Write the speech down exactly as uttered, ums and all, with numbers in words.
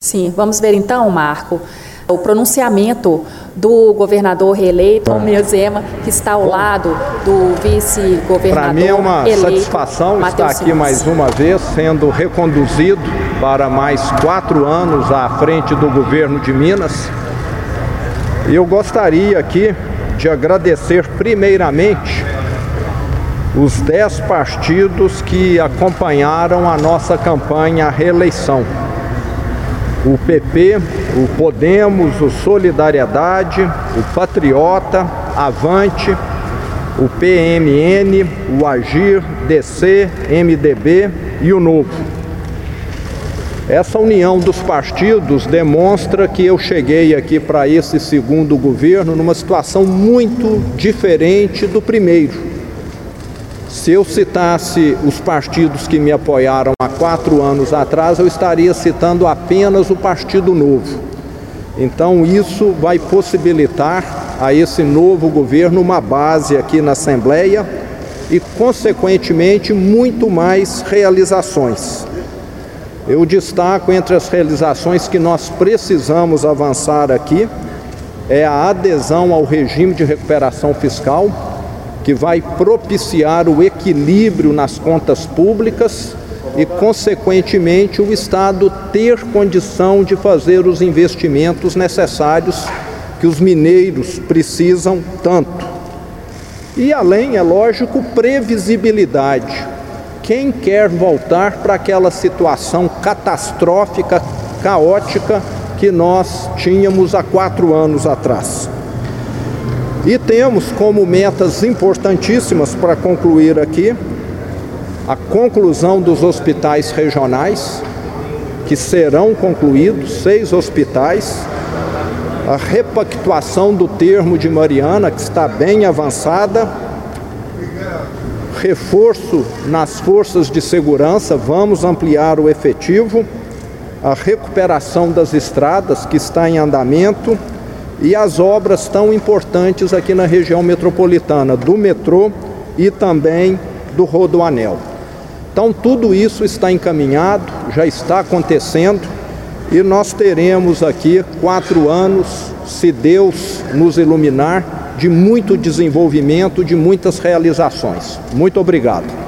Sim, vamos ver então, Marco, o pronunciamento do governador reeleito, Romeu Zema, que está ao lado do vice-governador Para mim é uma eleito, satisfação Matheus estar aqui Simões. mais uma vez, sendo reconduzido para mais quatro anos à frente do governo de Minas. E eu gostaria aqui de agradecer primeiramente os dez partidos que acompanharam a nossa campanha à reeleição. O P P, o Podemos, o Solidariedade, o Patriota, Avante, o P M N, o Agir, D C, M D B e o Novo. Essa união dos partidos demonstra que eu cheguei aqui para esse segundo governo numa situação muito diferente do primeiro. Se eu citasse os partidos que me apoiaram há quatro anos atrás, eu estaria citando apenas o Partido Novo. Então isso vai possibilitar a esse novo governo uma base aqui na Assembleia e, consequentemente, muito mais realizações. Eu destaco entre as realizações que nós precisamos avançar aqui, é a adesão ao regime de recuperação fiscal, que vai propiciar o equilíbrio nas contas públicas e, consequentemente, o Estado ter condição de fazer os investimentos necessários que os mineiros precisam tanto. E, além, é lógico, previsibilidade. Quem quer voltar para aquela situação catastrófica, caótica que nós tínhamos há quatro anos atrás? E temos como metas importantíssimas para concluir aqui a conclusão dos hospitais regionais, que serão concluídos, seis hospitais, a repactuação do termo de Mariana, que está bem avançada, reforço nas forças de segurança, vamos ampliar o efetivo, a recuperação das estradas, que está em andamento, e as obras tão importantes aqui na região metropolitana, do metrô e também do Rodoanel. Então tudo isso está encaminhado, já está acontecendo, e nós teremos aqui quatro anos, se Deus nos iluminar, de muito desenvolvimento, de muitas realizações. Muito obrigado.